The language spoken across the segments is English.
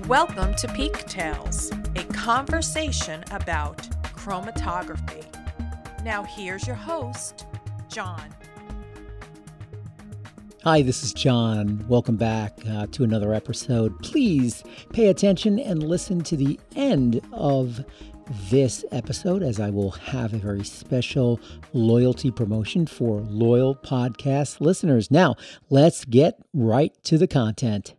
Welcome to Peak Tales, a conversation about chromatography. Now here's your host, John. Hi, this is John. Welcome back to another episode. Please pay attention and listen to the end of this episode, as I will have a very special loyalty promotion for loyal podcast listeners. Now, let's get right to the content.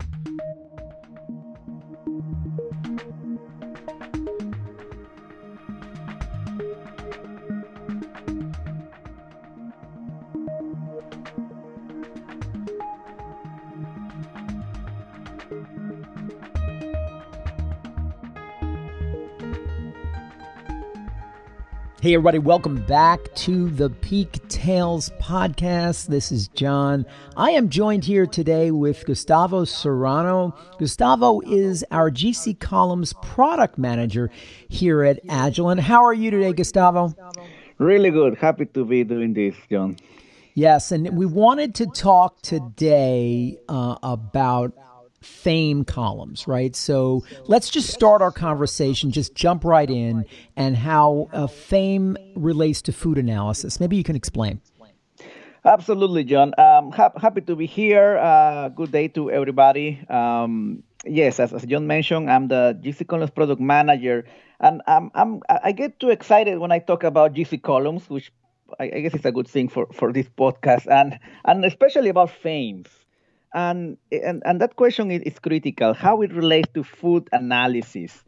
Hey everybody, welcome back to the Peak Tales podcast. This is John. I am joined here today with Gustavo Serrano. Gustavo is our GC Columns product manager here at Agilent. How are you today, Gustavo? Really good. Happy to be doing this, John. Yes, and we wanted to talk today about FAME columns, right? So let's just start our conversation, just jump right in, and how FAME relates to food analysis. Maybe you can explain. Absolutely, John. Happy to be here. Good day to everybody. Yes, as John mentioned, I'm the GC Columns product manager, and I get too excited when I talk about GC Columns, which I guess is a good thing for this podcast, and especially about FAMEs. And that question is critical, how it relates to food analysis.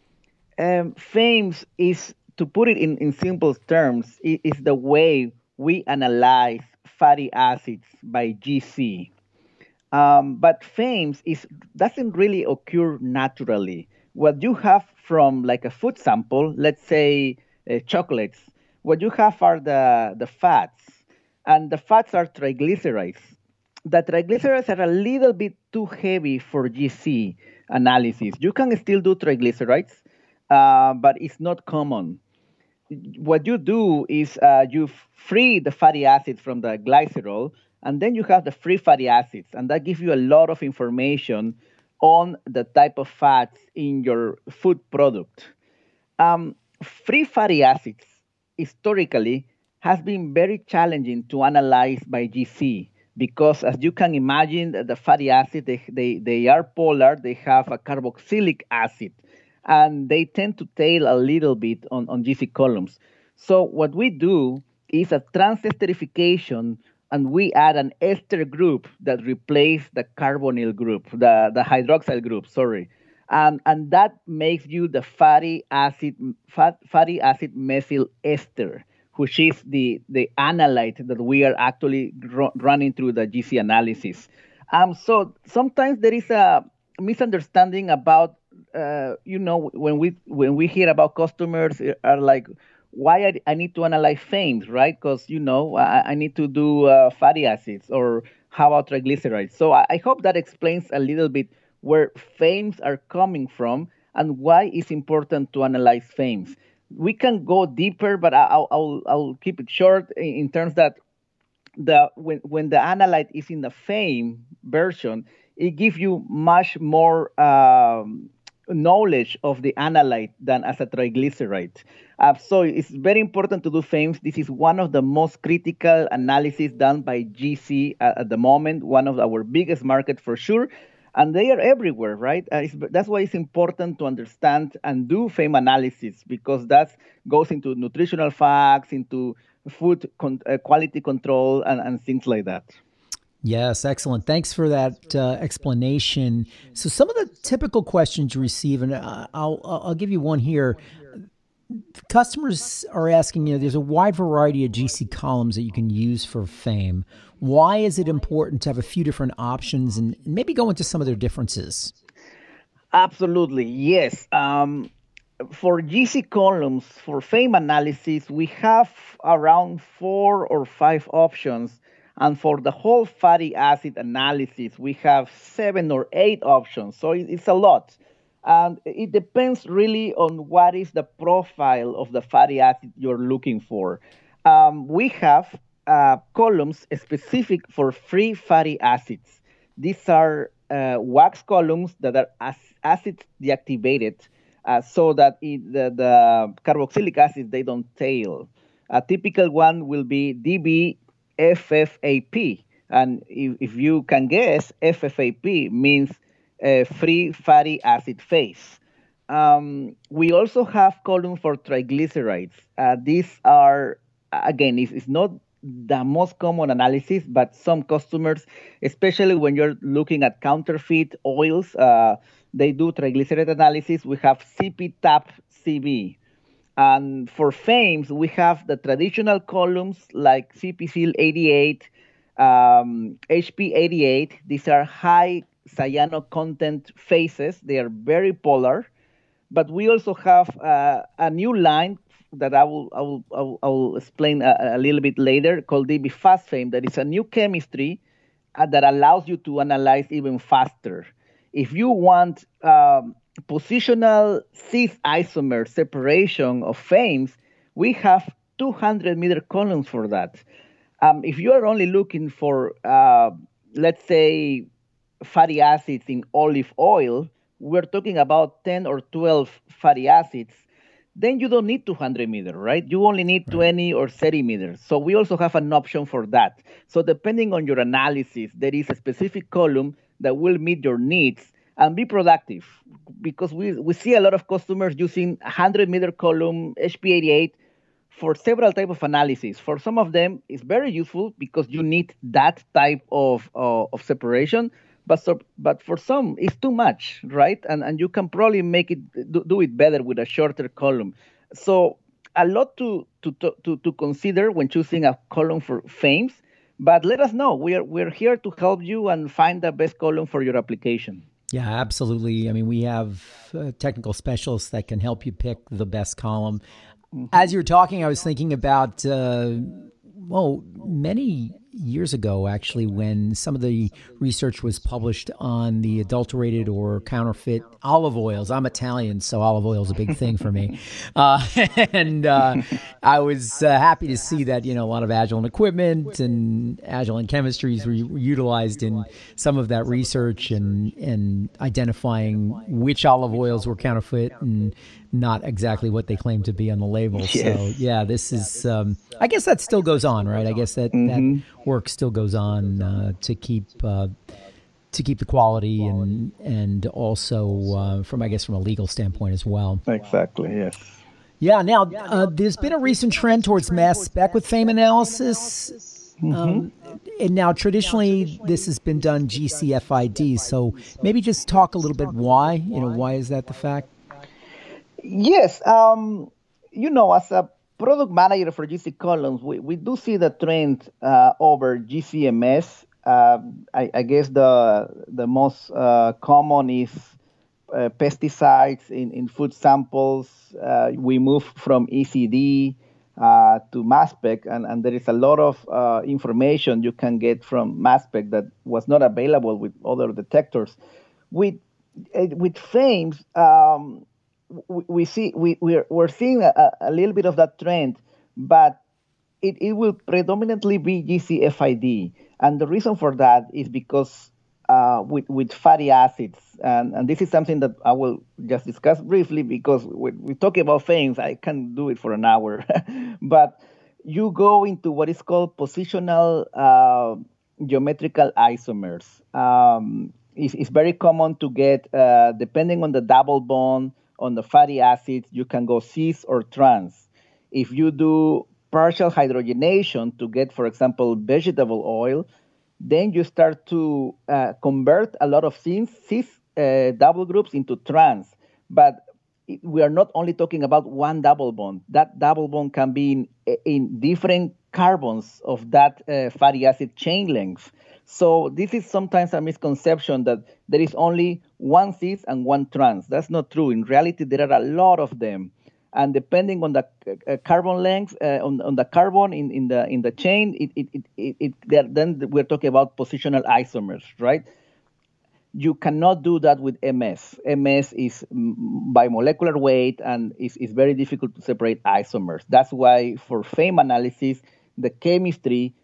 FAMES is, to put it in simple terms, is the way we analyze fatty acids by GC. But FAMES doesn't really occur naturally. What you have from like a food sample, let's say chocolates, what you have are the fats, and the fats are triglycerides. The triglycerides are a little bit too heavy for GC analysis. You can still do triglycerides, but it's not common. What you do is you free the fatty acids from the glycerol, and then you have the free fatty acids, and that gives you a lot of information on the type of fats in your food product. Free fatty acids, historically, has been very challenging to analyze by GC. Because as you can imagine, the fatty acid, they are polar, they have a carboxylic acid, and they tend to tail a little bit on GC columns. So what we do is a transesterification, and we add an ester group that replaces the carbonyl group, the hydroxyl group, sorry. And that makes you the fatty acid methyl ester, which is the analyte that we are actually running through the GC analysis. So sometimes there is a misunderstanding about, when we hear about customers are like, why I need to analyze FAMEs, right? Because, I need to do fatty acids, or how about triglycerides? So I hope that explains a little bit where FAMEs are coming from and why it's important to analyze FAMEs. We can go deeper, but I'll keep it short in terms that when the analyte is in the FAME version, it gives you much more knowledge of the analyte than as a triglyceride. So it's very important to do FAMEs. This is one of the most critical analyses done by GC at the moment, one of our biggest markets for sure. And they are everywhere, right? That's why it's important to understand and do FAME analysis, because that goes into nutritional facts, into food quality control, and things like that. Yes, excellent. Thanks for that explanation. So some of the typical questions you receive, and I'll give you one here. Customers are asking, there's a wide variety of GC columns that you can use for FAME. Why is it important to have a few different options, and maybe go into some of their differences? Absolutely, yes. For GC columns, for FAME analysis, we have around 4 or 5 options. And for the whole fatty acid analysis, we have 7 or 8 options. So it's a lot. And it depends really on what is the profile of the fatty acid you're looking for. We have columns specific for free fatty acids. These are wax columns that are acid deactivated, so that the carboxylic acids, they don't tail. A typical one will be DB-FFAP. And if you can guess, FFAP means free fatty acid phase. We also have columns for triglycerides. These are, again, it's not the most common analysis, but some customers, especially when you're looking at counterfeit oils, they do triglyceride analysis. We have CP-TAP-CB. And for FAMEs, we have the traditional columns like CP-SIL-88, HP-88. These are high cyano content phases. They are very polar. But we also have a new line that I will explain a little bit later, called DB-FastFAME. That is a new chemistry that allows you to analyze even faster. If you want positional cis isomer separation of FAMEs, we have 200-meter columns for that. If you are only looking for, let's say, fatty acids in olive oil, we're talking about 10 or 12 fatty acids, then you don't need 200 meters, right? You only need 20 or 30 meters. So we also have an option for that. So depending on your analysis, there is a specific column that will meet your needs and be productive, because we see a lot of customers using 100-meter column HP-88 for several types of analysis. For some of them, it's very useful because you need that type of separation. But for some, it's too much, right? And you can probably make it do it better with a shorter column. So a lot to consider when choosing a column for FAMEs. But let us know. We're here to help you and find the best column for your application. Yeah, absolutely. I mean, we have technical specialists that can help you pick the best column. Mm-hmm. As you're talking, I was thinking about, many years ago, actually, when some of the research was published on the adulterated or counterfeit olive oils. I'm Italian, so olive oil is a big thing for me. And I was happy to see that, a lot of Agilent equipment and Agilent chemistries were utilized in some of that research and identifying which olive oils were counterfeit and not exactly what they claim to be on the label. Yes. So, yeah, this is, I guess that still goes on, right? I guess that work still goes on to keep the quality and also from a legal standpoint as well. Exactly, yes. Yeah, now there's been a recent trend towards mass spec with FAME analysis. And now traditionally this has been done GCFID. So maybe just talk a little bit why, why is that the fact? Yes, as a product manager for GC columns, we do see the trend over GCMS. I guess the most common is pesticides in food samples. We move from ECD to mass spec, and there is a lot of information you can get from mass spec that was not available with other detectors. With FAMEs, we're seeing a little bit of that trend, but it will predominantly be GCFID. And the reason for that is because with fatty acids, and this is something that I will just discuss briefly, because when we talk about FAMEs, I can do it for an hour. But you go into what is called positional geometrical isomers. It's very common to get, depending on the double bond on the fatty acids, you can go cis or trans. If you do partial hydrogenation to get, for example, vegetable oil, then you start to convert a lot of cis double groups into trans. But we are not only talking about one double bond. That double bond can be in different carbons of that fatty acid chain length. So this is sometimes a misconception that there is only one cis and one trans. That's not true. In reality, there are a lot of them. And depending on the carbon length, on the carbon in the chain, then we're talking about positional isomers, right? You cannot do that with MS. MS is by molecular weight and is very difficult to separate isomers. That's why for FAME analysis, the chemistry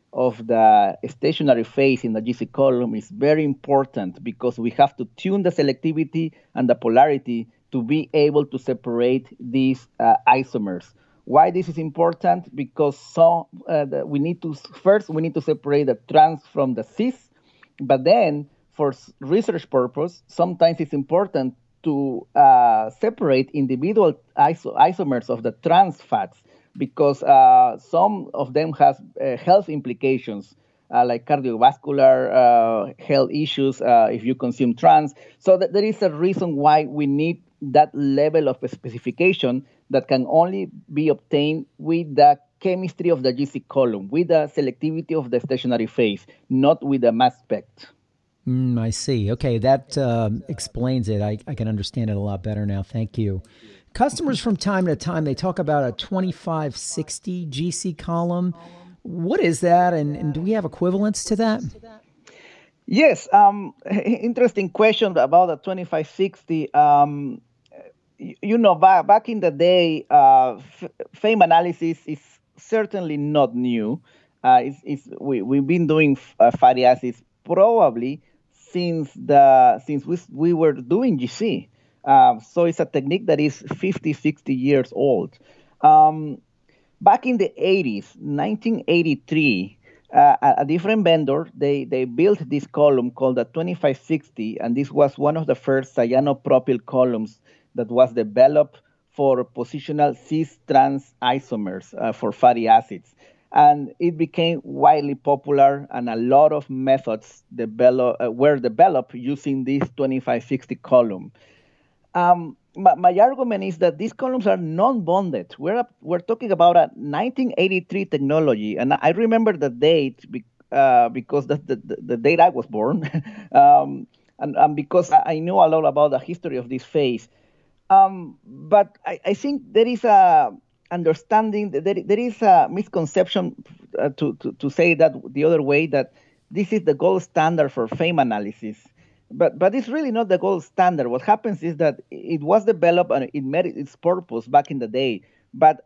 of the stationary phase in the GC column is very important because we have to tune the selectivity and the polarity to be able to separate these isomers. Why this is important? Because we need to separate the trans from the cis, but then for research purpose, sometimes it's important to separate individual isomers of the trans fats because some of them has health implications like cardiovascular health issues if you consume trans. So there is a reason why we need that level of specification that can only be obtained with the chemistry of the GC column, with the selectivity of the stationary phase, not with the mass spec. I see. Okay, that explains it. I can understand it a lot better now. Thank you. Customers from time to time, they talk about a 2560 GC column. What is that, and do we have equivalents to that? Yes, interesting question about the 2560. Back in the day, FAME analysis is certainly not new. We've been doing fatty acids probably since we were doing GC. So it's a technique that is 50, 60 years old. Back in the 80s, 1983, a different vendor, they built this column called the 2560, and this was one of the first cyanopropyl columns that was developed for positional cis-trans isomers for fatty acids. And it became widely popular, and a lot of methods were developed using this 2560 column. My argument is that these columns are non-bonded. We're talking about a 1983 technology, and I remember the date because the date I was born, and because I know a lot about the history of this phase. But I think there is a understanding that there is a misconception to say that the other way, that this is the gold standard for FAME analysis. But it's really not the gold standard. What happens is that it was developed and it met its purpose back in the day. But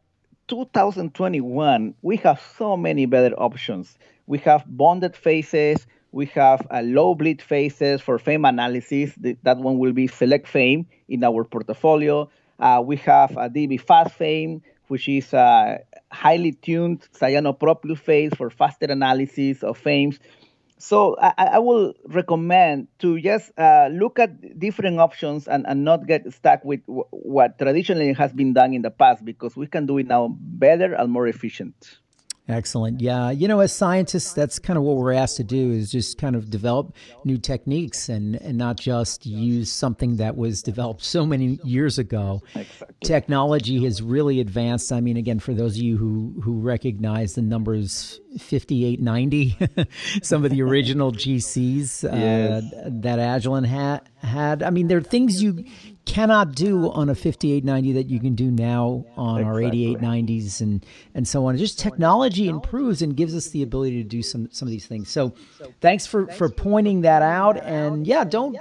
2021, we have so many better options. We have bonded phases. We have low bleed phases for FAME analysis. That one will be Select FAME in our portfolio. We have a DB Fast FAME, which is a highly tuned cyanopropyl phase for faster analysis of FAMEs. So I will recommend to just look at different options and not get stuck with what traditionally has been done in the past, because we can do it now better and more efficient. Excellent. Yeah. As scientists, that's kind of what we're asked to do, is just kind of develop new techniques and not just use something that was developed so many years ago. Exactly. Technology has really advanced. I mean, again, for those of you who recognize the numbers 5890, some of the original GCs that Agilent had. I mean, there are things you cannot do on a 5890 that you can do now on our 8890s and so on. Just technology improves and gives us the ability to do some of these things. So thanks for pointing that out. And yeah, don't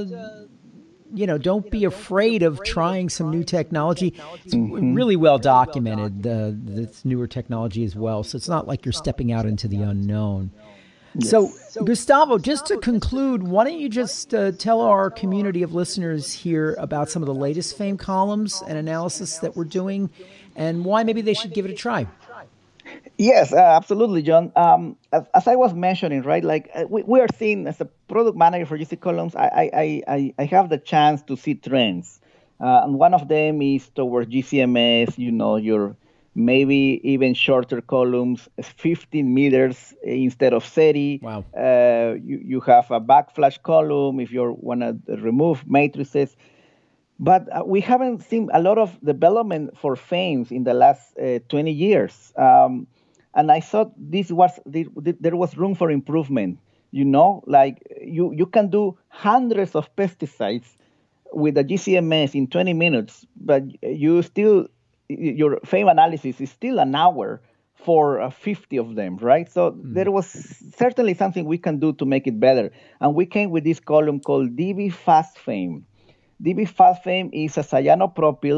be afraid of trying some new technology. It's really well documented, this newer technology as well. So it's not like you're stepping out into the unknown. Yes. So, Gustavo, just to conclude, why don't you just tell our community of listeners here about some of the latest FAME columns and analysis that we're doing, and why maybe they should give it a try? Yes, absolutely, John. As I was mentioning, right, like we are seeing, as a product manager for GC columns, I have the chance to see trends. And one of them is towards GCMS, your maybe even shorter columns, 15 meters instead of 30. Wow. You have a backflash column if you want to remove matrices. But we haven't seen a lot of development for FAMEs in the last 20 years. And I thought there was room for improvement. Like you can do hundreds of pesticides with a GCMS in 20 minutes, but your FAME analysis is still an hour for 50 of them, right? So there was certainly something we can do to make it better. And we came with this column called DB Fast FAME. DB Fast FAME is a cyanopropyl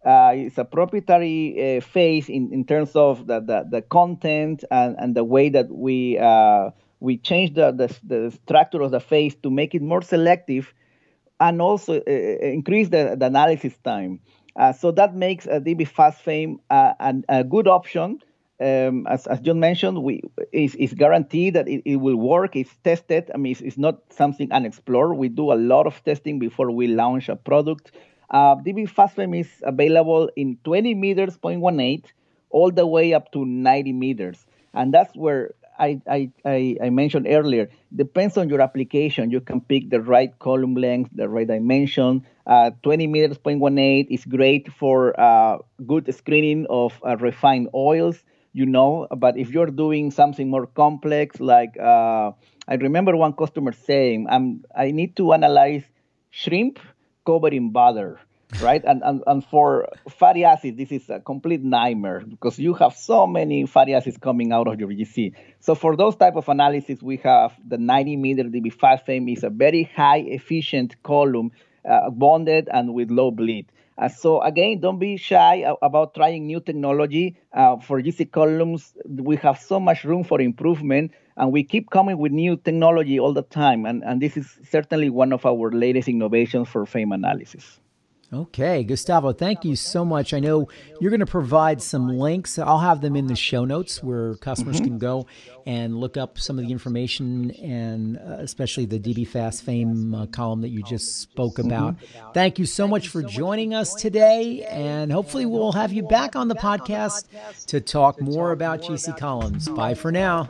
It's a proprietary phase in terms of the content and the way that we change the structure of the phase to make it more selective and also increase the analysis time. So that makes DB Fast Fame a good option. As John mentioned, it's guaranteed that it will work. It's tested. I mean, it's not something unexplored. We do a lot of testing before we launch a product. DB Fast Fame is available in 20 meters, 0.18, all the way up to 90 meters. And that's where I mentioned earlier, depends on your application. You can pick the right column length, the right dimension. 20 meters, 0.18 is great for good screening of refined oils, but if you're doing something more complex, like I remember one customer saying, I need to analyze shrimp covered in butter. Right. And for fatty acids, this is a complete nightmare because you have so many fatty acids coming out of your GC. So for those type of analysis, we have the 90 meter DB Fast Fame is a very high efficient column, bonded and with low bleed. So again, don't be shy about trying new technology. For GC columns, we have so much room for improvement, and we keep coming with new technology all the time. And this is certainly one of our latest innovations for fame analysis. Okay, Gustavo, thank you so much. I know you're going to provide some links. I'll have them in the show notes where customers can go and look up some of the information, and especially the DB Fast Fame column that you just spoke about. Thank you so much for joining us today, and hopefully we'll have you back on the podcast to talk more about GC columns. Bye for now.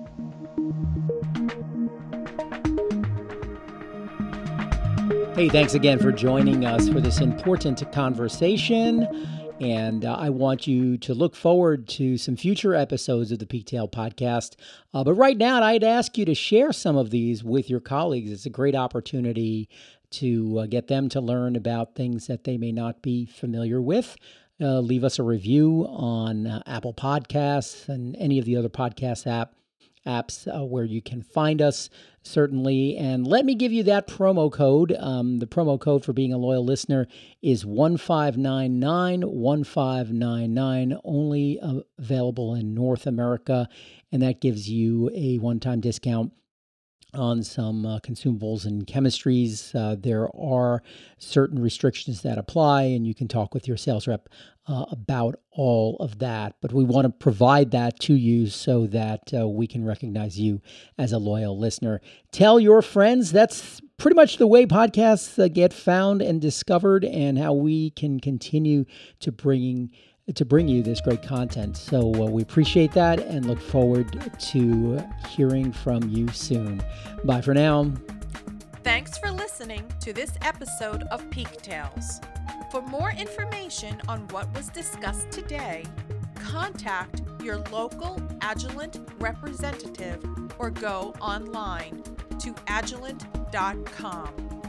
Hey, thanks again for joining us for this important conversation. And I want you to look forward to some future episodes of the Peaktail podcast. But right now, I'd ask you to share some of these with your colleagues. It's a great opportunity to get them to learn about things that they may not be familiar with. Leave us a review on Apple Podcasts and any of the other podcast apps where you can find us, certainly. And let me give you that promo code. The promo code for being a loyal listener is 1599, only available in North America. And that gives you a one-time discount on some consumables and chemistries. There are certain restrictions that apply, and you can talk with your sales rep about all of that. But we want to provide that to you so that we can recognize you as a loyal listener. Tell your friends. That's pretty much the way podcasts get found and discovered, and how we can continue to bring you this great content. So we appreciate that and look forward to hearing from you soon. Bye for now. Thanks for listening to this episode of Peaktails. For more information on what was discussed today, contact your local Agilent representative or go online to agilent.com.